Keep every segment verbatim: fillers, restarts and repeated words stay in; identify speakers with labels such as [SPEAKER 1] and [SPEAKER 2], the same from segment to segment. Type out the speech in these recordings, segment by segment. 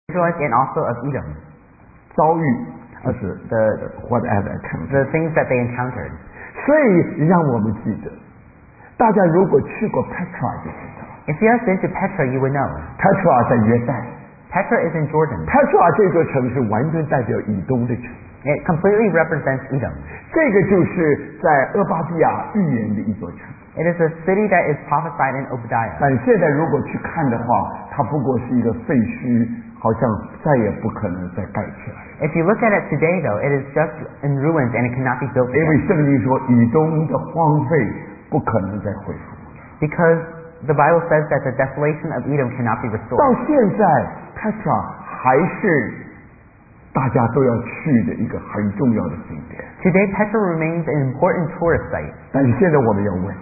[SPEAKER 1] Israelites and also of Edom.
[SPEAKER 2] 遭遇就是
[SPEAKER 1] the
[SPEAKER 2] whatever
[SPEAKER 1] the things that they encountered.
[SPEAKER 2] 所以让我们记得，大家如果去过 Petra 就知道
[SPEAKER 1] If you have been to Petra, you would know.
[SPEAKER 2] Petra 在约旦
[SPEAKER 1] Petra is in Jordan.
[SPEAKER 2] Petra 这座城市完全代表以东的城，
[SPEAKER 1] It completely represents Edom.
[SPEAKER 2] 这个就是在俄巴底亚预言的一座城。
[SPEAKER 1] It is a city that is prophesied in Obadiah.
[SPEAKER 2] 但现在如果去看的话，它不过是一个废墟，好像再也不可能再盖起来。
[SPEAKER 1] If you look at it today, though, it is just in ruins and it cannot be built
[SPEAKER 2] 因为
[SPEAKER 1] again.
[SPEAKER 2] 圣经说以东的荒废不可能再恢复。
[SPEAKER 1] Because the Bible says that the desolation of Edom cannot be
[SPEAKER 2] 到
[SPEAKER 1] restored.
[SPEAKER 2] 现在 Petra 还是大家都要去的一个很重要的景点。
[SPEAKER 1] Today, Petra remains an important tourist site.
[SPEAKER 2] 但是现在我们要问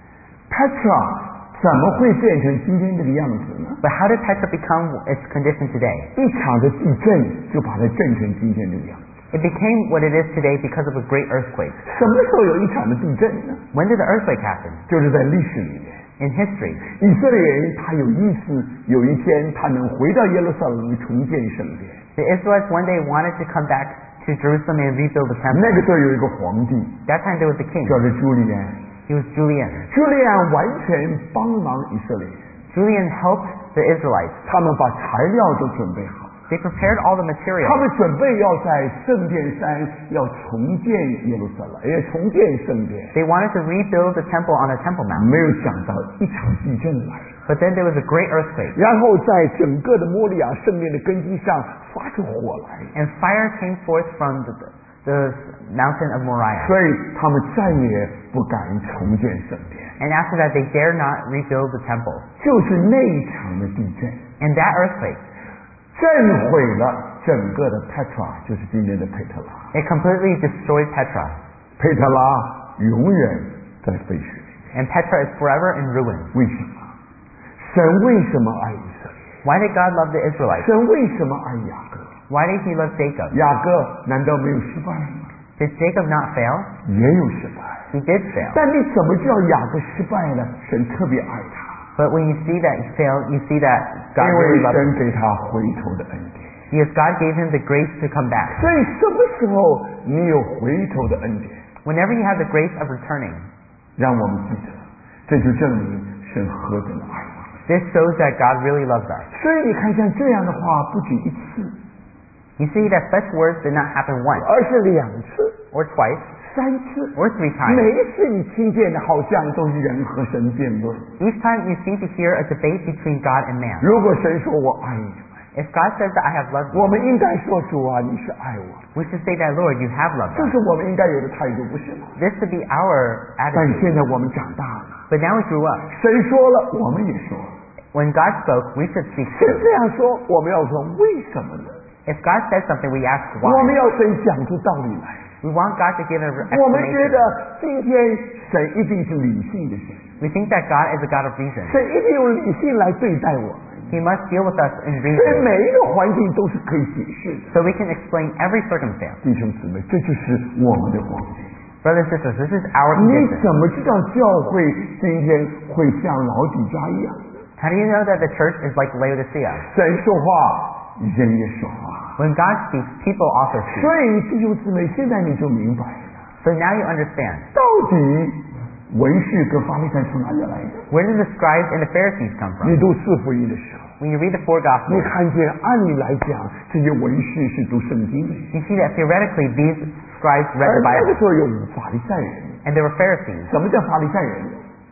[SPEAKER 2] Petra 怎么会变成今天这个样子呢？
[SPEAKER 1] But how did Petra become its condition today?
[SPEAKER 2] 一场的地震就把它震成今天这个样子。
[SPEAKER 1] It became what it is today because of a great earthquake.
[SPEAKER 2] 什么时候有一场的地震呢？
[SPEAKER 1] When did the earthquake happen?
[SPEAKER 2] 就是在历史里面。
[SPEAKER 1] In history.
[SPEAKER 2] 以色列人他有意思，有一天他能回到耶路撒冷重建圣殿。
[SPEAKER 1] The Israelites one day wanted to come back to Jerusalem and rebuild the temple.
[SPEAKER 2] 那个时候有一个皇帝，
[SPEAKER 1] That time there was a king.
[SPEAKER 2] 叫做朱利安。
[SPEAKER 1] He was Julian.
[SPEAKER 2] 朱利安完全帮忙以色列人，
[SPEAKER 1] Julian helped the Israelites.
[SPEAKER 2] 他们把材料都准备好，
[SPEAKER 1] They prepared all the
[SPEAKER 2] 他
[SPEAKER 1] materials.
[SPEAKER 2] 们准备要在圣殿山要重建耶路撒冷，也重建圣殿。
[SPEAKER 1] They wanted to rebuild the temple on the Temple Mount.
[SPEAKER 2] 没有想到一场地震来了，
[SPEAKER 1] But then there was a great earthquake.
[SPEAKER 2] 然后在整个的摩利亚圣殿的根基上发出火来，
[SPEAKER 1] And fire came forth from the, the mountain of Moriah.
[SPEAKER 2] 所以他们再也不敢重建圣殿。
[SPEAKER 1] And after that they dare not rebuild the temple.
[SPEAKER 2] 就是那一场的地震，
[SPEAKER 1] And that earthquake,
[SPEAKER 2] 震毁了整个的 Petra， 就是今天的佩特拉。
[SPEAKER 1] it completely destroyed Petra.
[SPEAKER 2] 佩特拉永远在废墟里。
[SPEAKER 1] And Petra is forever in ruins.
[SPEAKER 2] 为什么？神为什么爱以色列？
[SPEAKER 1] Why did God love the Israelites?
[SPEAKER 2] 神为什么爱雅各？
[SPEAKER 1] Why did he love Jacob?
[SPEAKER 2] 雅各难道没有失败吗？
[SPEAKER 1] Did Jacob not fail?
[SPEAKER 2] 也有失败。
[SPEAKER 1] He did fail.
[SPEAKER 2] 但你怎么知道雅各失败了？神特别爱他，
[SPEAKER 1] But when you see that he failed, you see that God
[SPEAKER 2] 因
[SPEAKER 1] really
[SPEAKER 2] 为
[SPEAKER 1] loved
[SPEAKER 2] 神
[SPEAKER 1] him.
[SPEAKER 2] 给他回头的恩典。
[SPEAKER 1] Because God gave him the grace to come back.
[SPEAKER 2] 所以什么时候你有回头的恩典，
[SPEAKER 1] Whenever you have the grace of returning,
[SPEAKER 2] 让我们记得，这就证明神何等的爱我们。
[SPEAKER 1] this shows that God really loves us.
[SPEAKER 2] 所以你看，像这样的话不止一次，
[SPEAKER 1] You see that such words did not happen once,
[SPEAKER 2] 而是两次、
[SPEAKER 1] or twice,
[SPEAKER 2] 三次。
[SPEAKER 1] or three times.
[SPEAKER 2] 每一次你听见的，好像都是人和神辩论。
[SPEAKER 1] Each time you seem to hear a debate between God and man.
[SPEAKER 2] 如果神说我爱你们，
[SPEAKER 1] If God says that I have loved you,
[SPEAKER 2] 我们应该说主啊，你是爱我，
[SPEAKER 1] we should say that, Lord, you have loved
[SPEAKER 2] 这
[SPEAKER 1] us.
[SPEAKER 2] 是我们应该有的态度，不是吗？
[SPEAKER 1] This should be our
[SPEAKER 2] 但
[SPEAKER 1] attitude.
[SPEAKER 2] 现在我们长大了，
[SPEAKER 1] But now we grew up.
[SPEAKER 2] 神说了，我们也说。
[SPEAKER 1] When God spoke, we should speak
[SPEAKER 2] 神
[SPEAKER 1] too.
[SPEAKER 2] 这样说，我们要说为什么呢？
[SPEAKER 1] If God says something, we ask
[SPEAKER 2] 我们
[SPEAKER 1] why.
[SPEAKER 2] 要神讲出道理来。
[SPEAKER 1] We want God to give an
[SPEAKER 2] 我们觉
[SPEAKER 1] explanation.
[SPEAKER 2] 得今天神一定是理性的神，
[SPEAKER 1] We think that God is a God of reason.
[SPEAKER 2] 神一定用理性来对待我们，
[SPEAKER 1] He must deal with us in
[SPEAKER 2] 所以
[SPEAKER 1] reason,
[SPEAKER 2] 每一个环境都是可以解释的。
[SPEAKER 1] so we can explain every circumstance.
[SPEAKER 2] 弟兄姊妹，这就是我们的环境。
[SPEAKER 1] Brothers and sisters, this is our
[SPEAKER 2] 你
[SPEAKER 1] condition.
[SPEAKER 2] 怎么知道教会今天会像老底家一样？
[SPEAKER 1] How do you know that the church is like Laodicea?
[SPEAKER 2] 神说话，人也说话。
[SPEAKER 1] When God speaks, people also speak.
[SPEAKER 2] 所以弟兄姊妹，现在你就明白了，
[SPEAKER 1] So now you understand.
[SPEAKER 2] 到底文士跟法利赛从哪里来的？
[SPEAKER 1] Where did the scribes and the Pharisees come
[SPEAKER 2] 你
[SPEAKER 1] from?
[SPEAKER 2] 读四福音的时候，
[SPEAKER 1] When you read the four
[SPEAKER 2] 你
[SPEAKER 1] Gospels,
[SPEAKER 2] 看见按理来讲，这些文士是读圣经的，
[SPEAKER 1] you see that theoretically these scribes read
[SPEAKER 2] 而
[SPEAKER 1] the
[SPEAKER 2] 那个
[SPEAKER 1] Bible,
[SPEAKER 2] 时候有法利赛人。
[SPEAKER 1] and they were Pharisees.
[SPEAKER 2] 什么叫法利赛人？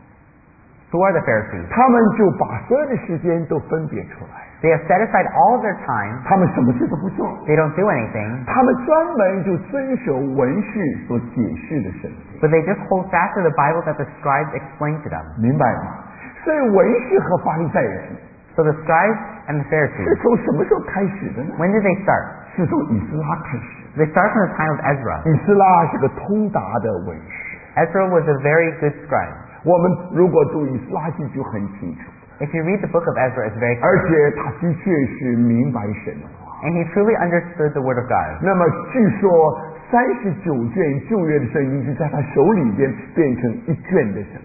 [SPEAKER 1] Who are the Pharisees?
[SPEAKER 2] 他们就把所有的时间都分别出来，
[SPEAKER 1] They have set aside all of their time.
[SPEAKER 2] 他们什么事都不做，
[SPEAKER 1] They don't do anything,
[SPEAKER 2] 他们专门就遵守文士所解释的圣经，
[SPEAKER 1] but they just hold fast to the Bible that the scribes explained to them.
[SPEAKER 2] 明白吗？所以文士和法利赛人
[SPEAKER 1] So the scribes and the
[SPEAKER 2] 是
[SPEAKER 1] Pharisees,
[SPEAKER 2] 从什么时候开始的呢？
[SPEAKER 1] when did they start?
[SPEAKER 2] 是从以斯拉开始。
[SPEAKER 1] They start from the time of Ezra.
[SPEAKER 2] 以斯拉是个通达的文士，
[SPEAKER 1] Ezra was a very good scribe.
[SPEAKER 2] 我们如果读以斯拉记就很清楚，
[SPEAKER 1] If you read the book of Ezra, it's very
[SPEAKER 2] 而
[SPEAKER 1] clear.
[SPEAKER 2] 且他的确是明白神的话。
[SPEAKER 1] And he truly understood the word of God.
[SPEAKER 2] 那么据说三十九卷旧约的圣经是在他手里边变成一卷的圣经。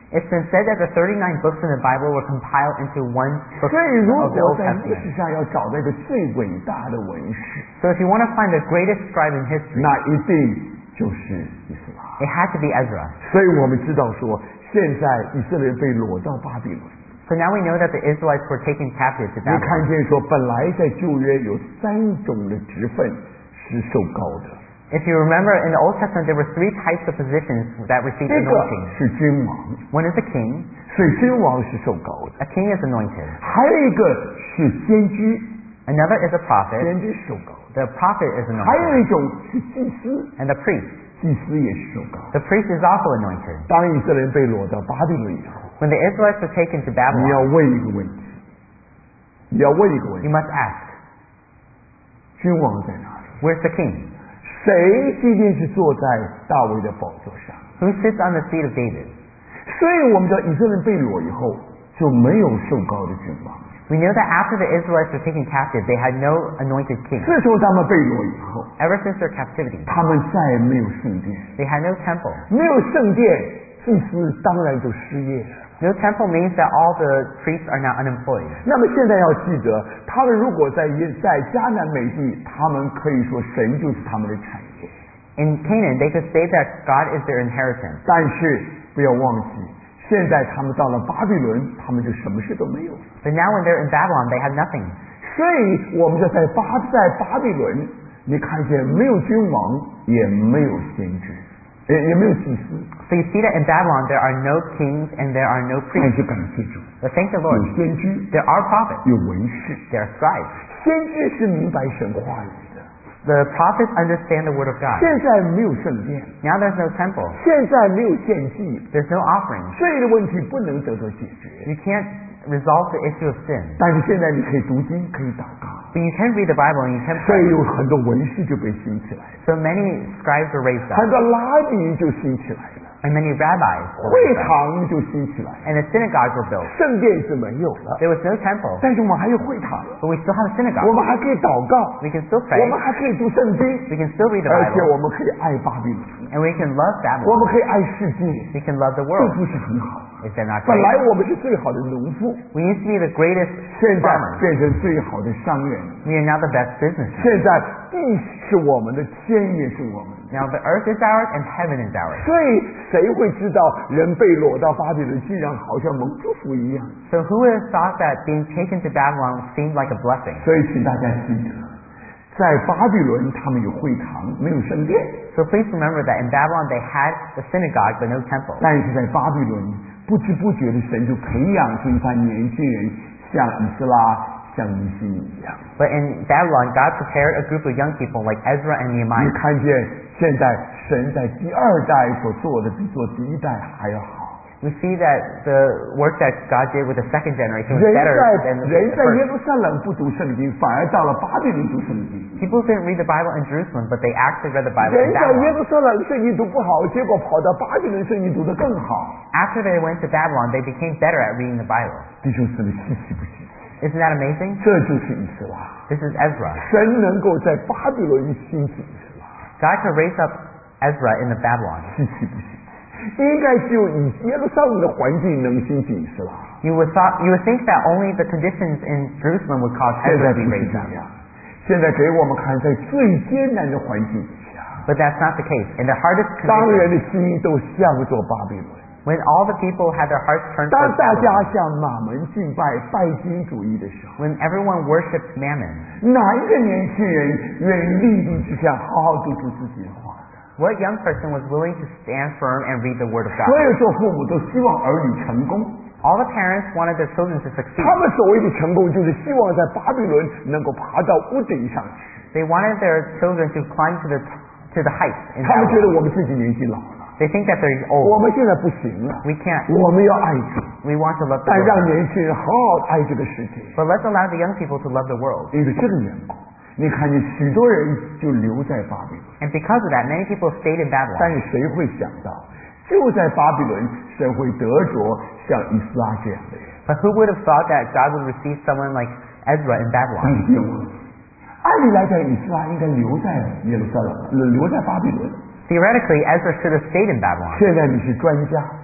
[SPEAKER 1] It's been said that the thirty-nine books in the Bible were compiled into one book
[SPEAKER 2] 所以如
[SPEAKER 1] of the
[SPEAKER 2] 果
[SPEAKER 1] Old
[SPEAKER 2] 在历
[SPEAKER 1] Testament.
[SPEAKER 2] 史上要找到一个最伟大的文士，
[SPEAKER 1] So if you want to find the greatest scribe in history,
[SPEAKER 2] 那一定就是以斯拉。
[SPEAKER 1] it had to be Ezra.
[SPEAKER 2] 所以我们知道说，现在以色列被掳到巴比伦。
[SPEAKER 1] So now we know that the Israelites were taken captive to
[SPEAKER 2] 你
[SPEAKER 1] Babylon.
[SPEAKER 2] 看见说，本来在旧约有三种的职分是受膏的，
[SPEAKER 1] If you remember, in the Old Testament there were three types of positions that received
[SPEAKER 2] 这个
[SPEAKER 1] anointing.
[SPEAKER 2] 是君王，
[SPEAKER 1] One is a king.
[SPEAKER 2] 所以君王是受膏的；
[SPEAKER 1] A king is anointed.
[SPEAKER 2] 还有一个是先知，
[SPEAKER 1] Another is a prophet.
[SPEAKER 2] 先知是受膏的；
[SPEAKER 1] The prophet is
[SPEAKER 2] 还有
[SPEAKER 1] anointed.
[SPEAKER 2] 一种是祭司，
[SPEAKER 1] And the priest.
[SPEAKER 2] 祭司也是受膏的。
[SPEAKER 1] The priest is also anointed.
[SPEAKER 2] 当以色列人被掳到巴比伦以后，
[SPEAKER 1] When the Israelites were taken to
[SPEAKER 2] 你要
[SPEAKER 1] Babylon,
[SPEAKER 2] 问一个问题，你要问一个问
[SPEAKER 1] you
[SPEAKER 2] 题：
[SPEAKER 1] must ask,
[SPEAKER 2] 君王在哪里？
[SPEAKER 1] where's the king?
[SPEAKER 2] 谁今天是坐在大卫的宝座上？
[SPEAKER 1] Who sits on the seat of David?
[SPEAKER 2] 所以我们知道以色列人被掳以后就没有受膏的君王。
[SPEAKER 1] We know that after the Israelites were taken captive, they had no anointed king.
[SPEAKER 2] 自从他们被掳以后，
[SPEAKER 1] Ever since their captivity,
[SPEAKER 2] 他们再也没有圣殿，
[SPEAKER 1] they had no temple.
[SPEAKER 2] 没有圣殿，祭司当然就失业了。
[SPEAKER 1] No temple means that all the priests are now unemployed.
[SPEAKER 2] 那么现在要记得，他们如果在在迦南美地，他们可以说神就是他们的产业。
[SPEAKER 1] In Canaan, they could say that God is their inheritance.
[SPEAKER 2] 但是不要忘记，现在他们到了巴比伦，他们就什么事都没有了。
[SPEAKER 1] But now when they're in Babylon, they have nothing.
[SPEAKER 2] 所以我们就在巴在巴比伦，你看见没有君王，也没有先知，也也没有祭司。
[SPEAKER 1] So you see that in Babylon, there are no kings and there are no
[SPEAKER 2] 但
[SPEAKER 1] priests.
[SPEAKER 2] 是感谢主，
[SPEAKER 1] But thank the
[SPEAKER 2] 有
[SPEAKER 1] Lord,
[SPEAKER 2] 先知，
[SPEAKER 1] there are prophets,
[SPEAKER 2] 有文士。
[SPEAKER 1] there are scribes.
[SPEAKER 2] 先知是明白神话语的。
[SPEAKER 1] The prophets understand the word of God.
[SPEAKER 2] 现在没有圣殿，
[SPEAKER 1] Now there's no temple.
[SPEAKER 2] 现在没有献祭，
[SPEAKER 1] There's no offering.
[SPEAKER 2] 罪的问题不能得到解决。
[SPEAKER 1] You can't resolve the issue of sin.
[SPEAKER 2] 但是现在你可以读经，可以祷告，
[SPEAKER 1] But you can read the Bible and you can
[SPEAKER 2] 所以
[SPEAKER 1] pray.
[SPEAKER 2] 有很多文士就被兴起来了，
[SPEAKER 1] So many scribes were raised
[SPEAKER 2] 很
[SPEAKER 1] up.
[SPEAKER 2] 多拉比就兴起来了，
[SPEAKER 1] And many rabbis were
[SPEAKER 2] 会
[SPEAKER 1] raised up.
[SPEAKER 2] 堂就兴起来了，
[SPEAKER 1] And the synagogues were built.
[SPEAKER 2] 圣殿是没有了，
[SPEAKER 1] There was no temple.
[SPEAKER 2] 但是我们还有会堂，
[SPEAKER 1] But we still have a
[SPEAKER 2] 我
[SPEAKER 1] synagogue.
[SPEAKER 2] 们还可以祷告，
[SPEAKER 1] We can still
[SPEAKER 2] 我
[SPEAKER 1] pray.
[SPEAKER 2] 们还可以读圣经，
[SPEAKER 1] We can still read the
[SPEAKER 2] 而且
[SPEAKER 1] Bible.
[SPEAKER 2] 我们可以爱巴比伦，
[SPEAKER 1] And we can love
[SPEAKER 2] 我
[SPEAKER 1] Babylon.
[SPEAKER 2] 们可以爱世界，
[SPEAKER 1] We can love the
[SPEAKER 2] 这
[SPEAKER 1] world.
[SPEAKER 2] 不是很好吗？
[SPEAKER 1] Is that not
[SPEAKER 2] 本
[SPEAKER 1] great?
[SPEAKER 2] 来我们是最好的农夫，
[SPEAKER 1] We used to be the greatest
[SPEAKER 2] 现在
[SPEAKER 1] farmers.
[SPEAKER 2] 变成最好的商人。
[SPEAKER 1] We are now the best businessmen.
[SPEAKER 2] 现在地是我们的，天也是我们的。
[SPEAKER 1] Now the earth is ours and heaven is ours.
[SPEAKER 2] 所以谁会知道人被掳到巴比伦，竟然好像蒙祝福一样？
[SPEAKER 1] So who would have thought that being taken to Babylon seemed like a blessing?
[SPEAKER 2] 所以请大家记得，在巴比伦他们有会堂，没有圣殿；
[SPEAKER 1] So please remember that in Babylon they had the synagogue but no temple.
[SPEAKER 2] 但是在巴比伦，不知不觉的神就培养出一班年轻人，像以斯拉、像尼希米一样。
[SPEAKER 1] But in Babylon, God prepared a group of young people like Ezra and
[SPEAKER 2] 你
[SPEAKER 1] Nehemiah.
[SPEAKER 2] 看见现在神在第二代所做的，比做第一代还要好。
[SPEAKER 1] We see that the work that God did with the second generation was
[SPEAKER 2] 人
[SPEAKER 1] better
[SPEAKER 2] 在
[SPEAKER 1] than the
[SPEAKER 2] 人在耶
[SPEAKER 1] first.
[SPEAKER 2] 路撒冷不读圣经，反而到了巴比伦读圣经。
[SPEAKER 1] People didn't read the Bible in Jerusalem, but they actually read the Bible
[SPEAKER 2] 人
[SPEAKER 1] in
[SPEAKER 2] 在耶
[SPEAKER 1] Babylon.
[SPEAKER 2] 路撒冷圣经读不好，结果跑到巴比伦圣经读得更好。
[SPEAKER 1] After they went to Babylon, they became better at reading the Bible.
[SPEAKER 2] 弟兄姊妹，稀奇不稀奇？
[SPEAKER 1] Isn't that amazing?
[SPEAKER 2] 这就是以斯拉，
[SPEAKER 1] This is Ezra.
[SPEAKER 2] 神能够在巴比伦兴起以斯拉，
[SPEAKER 1] God could raise up Ezra in the Babylon.
[SPEAKER 2] 稀奇不稀奇？应该只有以耶路撒冷的环境能兴起以斯拉，
[SPEAKER 1] You would thought you would think that only the conditions in Jerusalem would cause
[SPEAKER 2] 现
[SPEAKER 1] Ezra
[SPEAKER 2] 在
[SPEAKER 1] to be
[SPEAKER 2] 不是
[SPEAKER 1] raised
[SPEAKER 2] 这
[SPEAKER 1] up.
[SPEAKER 2] 样。现在给我们看，在最艰难的环境底下，
[SPEAKER 1] But that's not the case. In the hardest
[SPEAKER 2] 当
[SPEAKER 1] conditions,
[SPEAKER 2] 人的心都向着巴比伦。
[SPEAKER 1] when all the people had their hearts turned
[SPEAKER 2] 当
[SPEAKER 1] towards
[SPEAKER 2] 大家
[SPEAKER 1] Babylon,
[SPEAKER 2] 向马门敬拜拜金主义的时候，
[SPEAKER 1] when everyone worshipped Mammon,
[SPEAKER 2] 哪一个年轻人愿意立地之下好好读出自己的话的？
[SPEAKER 1] what young person was willing to stand firm and read the Word of
[SPEAKER 2] 所
[SPEAKER 1] God?
[SPEAKER 2] 有做父母都希望儿女成功，
[SPEAKER 1] All the parents wanted their children to succeed.
[SPEAKER 2] 他们所谓的成功，就是希望在巴比伦能够爬到屋顶上去。
[SPEAKER 1] They wanted their children to climb to the to the heights in
[SPEAKER 2] 他们觉得
[SPEAKER 1] Babylon.
[SPEAKER 2] 我们自己年纪老了，
[SPEAKER 1] They think that they're
[SPEAKER 2] 我
[SPEAKER 1] old.
[SPEAKER 2] 们现在不行了，
[SPEAKER 1] We can't.
[SPEAKER 2] 我们要爱主，
[SPEAKER 1] We want to love the
[SPEAKER 2] 但让
[SPEAKER 1] world.
[SPEAKER 2] 年轻人好好爱这个世界。
[SPEAKER 1] But let's allow the young people to love the world.
[SPEAKER 2] 因为这个缘故，你看见许多人就留在巴比伦。
[SPEAKER 1] And because of that, many people stayed in
[SPEAKER 2] 但
[SPEAKER 1] Babylon.
[SPEAKER 2] 是谁会想到，就在巴比伦，神会得着像以斯拉这样的人？
[SPEAKER 1] But who would have thought that God would receive someone like Ezra in
[SPEAKER 2] 但
[SPEAKER 1] Babylon?
[SPEAKER 2] 是别忘了，按理来讲，以斯拉应该留在耶路撒冷，留在巴比伦。
[SPEAKER 1] Theoretically, Ezra should have stayed in Babylon.
[SPEAKER 2] 现在你是专家，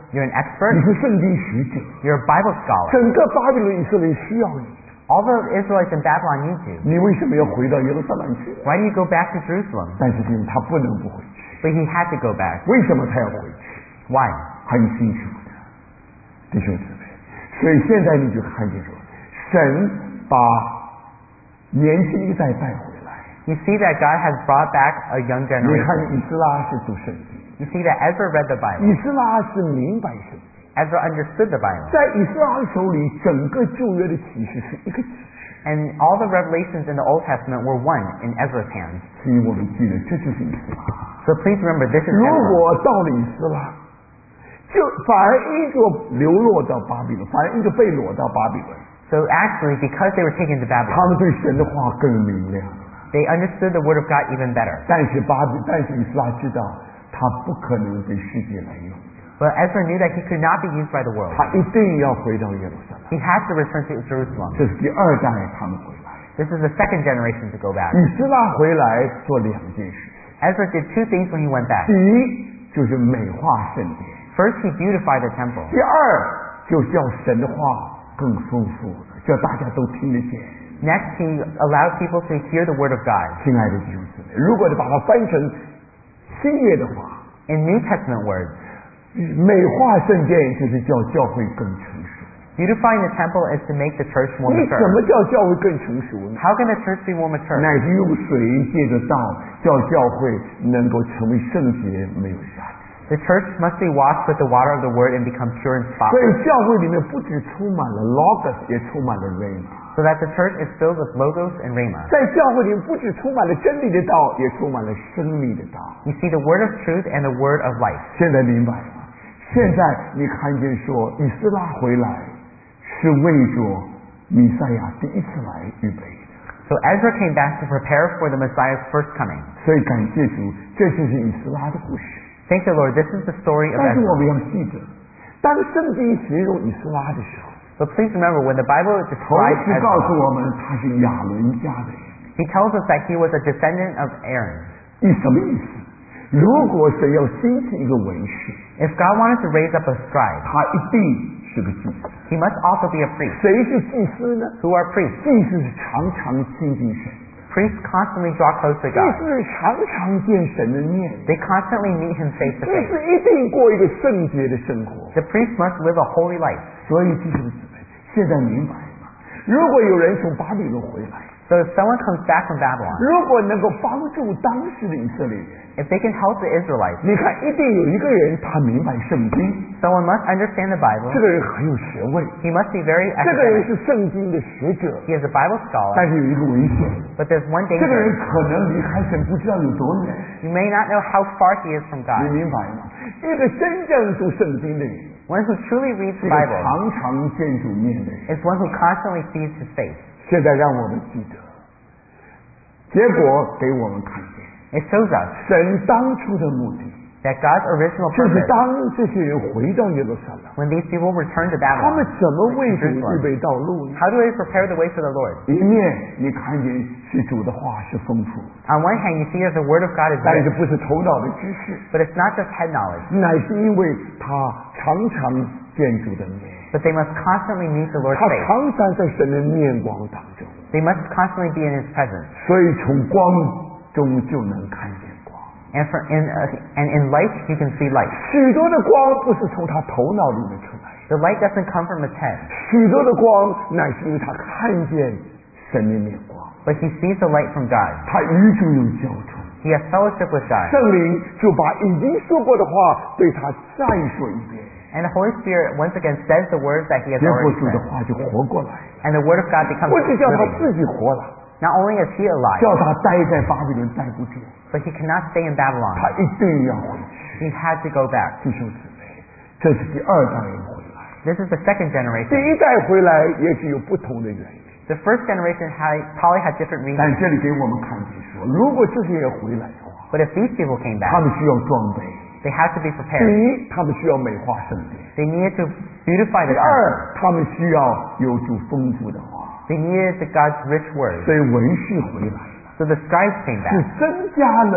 [SPEAKER 1] You're an
[SPEAKER 2] 你
[SPEAKER 1] expert.
[SPEAKER 2] 是圣经学者，
[SPEAKER 1] You're a Bible scholar.
[SPEAKER 2] 整个巴比伦以色列需要你，
[SPEAKER 1] All the Israelites in Babylon need you.
[SPEAKER 2] 你为什么要回到耶路撒冷去？
[SPEAKER 1] Why do you go back to Jerusalem?
[SPEAKER 2] 但是弟兄他不能不回去，
[SPEAKER 1] But he had to go back.
[SPEAKER 2] 为什么他要回去？
[SPEAKER 1] Why?
[SPEAKER 2] 很清楚的，弟兄姊妹。所以现在你就看见说，神把年轻一代带回来。
[SPEAKER 1] You see that God has brought back a young
[SPEAKER 2] 你看
[SPEAKER 1] generation.
[SPEAKER 2] 以斯拉是读圣经，
[SPEAKER 1] You see that Ezra read the Bible.
[SPEAKER 2] 以斯拉是明白圣经，
[SPEAKER 1] Ezra understood the Bible.
[SPEAKER 2] 在以斯拉手里，整个旧约的启示是一个启示。
[SPEAKER 1] And all the revelations in the Old Testament were one in Ezra's hands.
[SPEAKER 2] 所以我们记得这就是以斯拉。
[SPEAKER 1] So please remember, this is
[SPEAKER 2] 如
[SPEAKER 1] Ezra.
[SPEAKER 2] 果到了以斯拉，就反而因着流落到巴比伦，反而因着被掳到巴比伦，
[SPEAKER 1] So actually, because they were taken to
[SPEAKER 2] 他
[SPEAKER 1] Babylon,
[SPEAKER 2] 们对神的话更明亮。
[SPEAKER 1] they understood the Word of God even better.
[SPEAKER 2] 但是巴比，但是以斯拉知道，他不可能被世界来用，
[SPEAKER 1] But Ezra knew that he could not be used by the world.
[SPEAKER 2] 他一定要回到耶路撒冷。
[SPEAKER 1] He had to return to Jerusalem.
[SPEAKER 2] 这是第二代他们回来，
[SPEAKER 1] This is the second generation to go back.
[SPEAKER 2] 以斯拉回来做两件事，
[SPEAKER 1] Ezra did two things when he went back.
[SPEAKER 2] 第一就是美化圣殿，
[SPEAKER 1] First, he beautified the temple.
[SPEAKER 2] 第二就叫神的话更丰富，叫大家都听得见。
[SPEAKER 1] Next, he allowed people to hear the Word of God.
[SPEAKER 2] 亲爱的弟兄姊妹，如果你把它翻成新约的话，
[SPEAKER 1] In New Testament words,
[SPEAKER 2] 美化圣殿就是叫教会更成熟。
[SPEAKER 1] beautifying the temple is to make the church more
[SPEAKER 2] 你怎么
[SPEAKER 1] mature.
[SPEAKER 2] 叫教会更成熟呢？
[SPEAKER 1] How can the church be more mature?
[SPEAKER 2] 乃是用水借着道，叫教会能够成为圣洁，没有瑕疵。
[SPEAKER 1] The church must be washed with the water of the Word and become pure and
[SPEAKER 2] 所
[SPEAKER 1] spotless.
[SPEAKER 2] 以教会里面不只充满了 logos， 也充满了 rhema。
[SPEAKER 1] So that the church is filled with logos and rhema.
[SPEAKER 2] 在教会里面不只充满了真理的道，也充满了生命的道。
[SPEAKER 1] You see the Word of truth and the Word of life.
[SPEAKER 2] 现在明白吗？现在你看见说，以斯拉回来是为着弥赛亚第一次来预备的。
[SPEAKER 1] So Ezra came back to prepare for the Messiah's first coming.
[SPEAKER 2] 所以感谢主，这就是以斯拉的故事。
[SPEAKER 1] Thank the Lord, this is the story of
[SPEAKER 2] 但是
[SPEAKER 1] Ezra.
[SPEAKER 2] 我们要记得，当圣经形容以斯拉的时候，
[SPEAKER 1] But please remember, when the Bible
[SPEAKER 2] 同
[SPEAKER 1] describes
[SPEAKER 2] 时告诉
[SPEAKER 1] Ezra,
[SPEAKER 2] 我们他是亚伦家的人。
[SPEAKER 1] he tells us that he was a descendant of Aaron.
[SPEAKER 2] 你什么意思？如果神要兴起一个文士，
[SPEAKER 1] If God wanted to raise up a scribe,
[SPEAKER 2] 他一定是个祭司。
[SPEAKER 1] he must also be a priest.
[SPEAKER 2] 谁是祭司呢？
[SPEAKER 1] Who are priests?
[SPEAKER 2] 祭司是常常亲近神，
[SPEAKER 1] Priests constantly draw close to
[SPEAKER 2] 祭
[SPEAKER 1] God.
[SPEAKER 2] 司是常常见神的面，
[SPEAKER 1] They constantly meet him face to
[SPEAKER 2] 祭
[SPEAKER 1] face.
[SPEAKER 2] 司一定过一个圣洁的生活。
[SPEAKER 1] The priest must live a holy life.
[SPEAKER 2] 所以弟兄姊妹，现在明白吗？如果有人从巴比伦回来，
[SPEAKER 1] So if someone comes back from Babylon,
[SPEAKER 2] 如果能够帮助当时的以色列人，
[SPEAKER 1] if they can help the Israelites,
[SPEAKER 2] 你看一定有一个人他明白圣经，
[SPEAKER 1] someone must understand the Bible.
[SPEAKER 2] 这个人很有学问，
[SPEAKER 1] He must be very
[SPEAKER 2] 这个人
[SPEAKER 1] academic.
[SPEAKER 2] 是圣经的学者，
[SPEAKER 1] He is a Bible
[SPEAKER 2] 但
[SPEAKER 1] scholar,
[SPEAKER 2] 是有一个危险，
[SPEAKER 1] but there's one
[SPEAKER 2] 这个人
[SPEAKER 1] danger.
[SPEAKER 2] 可能离开神不知道有多远。
[SPEAKER 1] You may not know how far he is from
[SPEAKER 2] 你
[SPEAKER 1] God.
[SPEAKER 2] 明白吗？一个真正读圣经的人，
[SPEAKER 1] One who truly reads
[SPEAKER 2] 是
[SPEAKER 1] the
[SPEAKER 2] 个
[SPEAKER 1] Bible
[SPEAKER 2] 常常见主面的人。
[SPEAKER 1] is one who constantly sees his face.
[SPEAKER 2] 现在让我们记得，结果给我们看见，
[SPEAKER 1] It shows us
[SPEAKER 2] 神当初的目的，
[SPEAKER 1] that God's original
[SPEAKER 2] 就是
[SPEAKER 1] purpose,
[SPEAKER 2] 当这些人回到耶路撒冷，
[SPEAKER 1] when these people return to
[SPEAKER 2] 他们
[SPEAKER 1] Babylon,
[SPEAKER 2] 怎么为主预备道路呢？
[SPEAKER 1] how do they prepare the way for the Lord?
[SPEAKER 2] 一面你看见是主的话是丰富，
[SPEAKER 1] On one hand, you see that the Word of God is
[SPEAKER 2] 但是
[SPEAKER 1] rich,
[SPEAKER 2] 不是头脑的知识，
[SPEAKER 1] but it's not just head knowledge,
[SPEAKER 2] 乃是因为他常常见主的面，
[SPEAKER 1] but they must constantly meet the Lord's
[SPEAKER 2] 他
[SPEAKER 1] face.
[SPEAKER 2] 常常在神的面光当中，
[SPEAKER 1] They must constantly be in His presence.
[SPEAKER 2] 所以从光中就能看见光。
[SPEAKER 1] And, for, in, uh, and in light, you can see light.
[SPEAKER 2] 许多的光不是从他头脑里面出来的，
[SPEAKER 1] The light doesn't come from his head,
[SPEAKER 2] 许多的光乃是因为他看见神的面光，
[SPEAKER 1] but he sees the light from God.
[SPEAKER 2] 他与主有交通，
[SPEAKER 1] He has fellowship with God.
[SPEAKER 2] 圣灵就把已经说过的话对他再说一遍，
[SPEAKER 1] And the Holy Spirit once again says the words that he has
[SPEAKER 2] 结果
[SPEAKER 1] already
[SPEAKER 2] 主的
[SPEAKER 1] said.
[SPEAKER 2] 话就活过来，
[SPEAKER 1] And the Word of God becomes
[SPEAKER 2] 不是叫他
[SPEAKER 1] living.
[SPEAKER 2] 自己活了，
[SPEAKER 1] Not only is he alive,
[SPEAKER 2] 叫他待在巴比伦待不住，
[SPEAKER 1] but he cannot stay in
[SPEAKER 2] 他
[SPEAKER 1] Babylon.
[SPEAKER 2] 一定要回去。
[SPEAKER 1] He had to go back.
[SPEAKER 2] 弟兄姊妹，这是第二代人回来，
[SPEAKER 1] This is the second
[SPEAKER 2] 第
[SPEAKER 1] generation.
[SPEAKER 2] 一代回来也许有不同的原因，
[SPEAKER 1] The first generation had, probably had different
[SPEAKER 2] 但
[SPEAKER 1] reasons.
[SPEAKER 2] 这里给我们看见说，如果这些人回来的话，
[SPEAKER 1] But if these people came
[SPEAKER 2] 他
[SPEAKER 1] back,
[SPEAKER 2] 们需要装备。
[SPEAKER 1] they had to be
[SPEAKER 2] 第
[SPEAKER 1] prepared.
[SPEAKER 2] 一，他们需要美化圣殿；
[SPEAKER 1] They needed to beautify
[SPEAKER 2] 第
[SPEAKER 1] the temple.
[SPEAKER 2] 二，他们需要有主丰富的话。
[SPEAKER 1] They needed the God's rich word.
[SPEAKER 2] 所以文士回来了，
[SPEAKER 1] So the scribes came
[SPEAKER 2] 是
[SPEAKER 1] back.
[SPEAKER 2] 增加了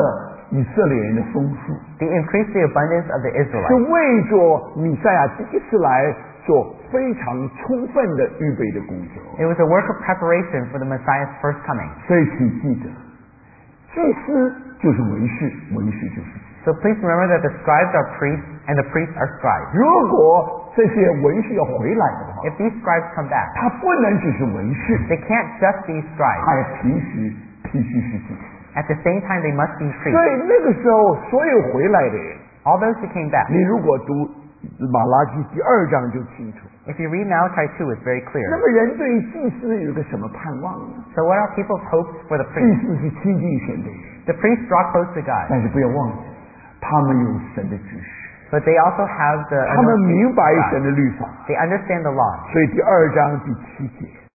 [SPEAKER 2] 以色列人的丰富，
[SPEAKER 1] They increased the abundance of the
[SPEAKER 2] 是
[SPEAKER 1] Israelites.
[SPEAKER 2] 为着弥赛亚第一次来做非常充分的预备的工作。
[SPEAKER 1] It was a work of preparation for the Messiah's first coming.
[SPEAKER 2] 所以请记得，祭司就是文士，文士就是祭司。
[SPEAKER 1] So please remember that the scribes are priests and the priests are scribes.
[SPEAKER 2] 如果这些文士要回来的话，
[SPEAKER 1] If these scribes come back,
[SPEAKER 2] 他不能只是文士，
[SPEAKER 1] they can't just be
[SPEAKER 2] 他
[SPEAKER 1] scribes.
[SPEAKER 2] 也必须必须是祭司。
[SPEAKER 1] At the same time, they must be
[SPEAKER 2] 所
[SPEAKER 1] priests.
[SPEAKER 2] 以那个时候，所有回来的人，
[SPEAKER 1] All those who came back.
[SPEAKER 2] 你如果读马拉基第二章就清楚。
[SPEAKER 1] If you read Malachi two, it's very
[SPEAKER 2] 那
[SPEAKER 1] clear.
[SPEAKER 2] 么人对于祭司有个什么盼望呢？
[SPEAKER 1] So what are people's hopes for the
[SPEAKER 2] 祭
[SPEAKER 1] priests?
[SPEAKER 2] 司是亲近神的人，
[SPEAKER 1] The priests draw close to God,
[SPEAKER 2] 但是不要忘记，他们有神的知识，
[SPEAKER 1] but they also have the
[SPEAKER 2] 他们
[SPEAKER 1] anointing
[SPEAKER 2] 明白
[SPEAKER 1] of
[SPEAKER 2] 神
[SPEAKER 1] God.
[SPEAKER 2] 的律法。
[SPEAKER 1] They understand the law.
[SPEAKER 2] 所以第二章第七节，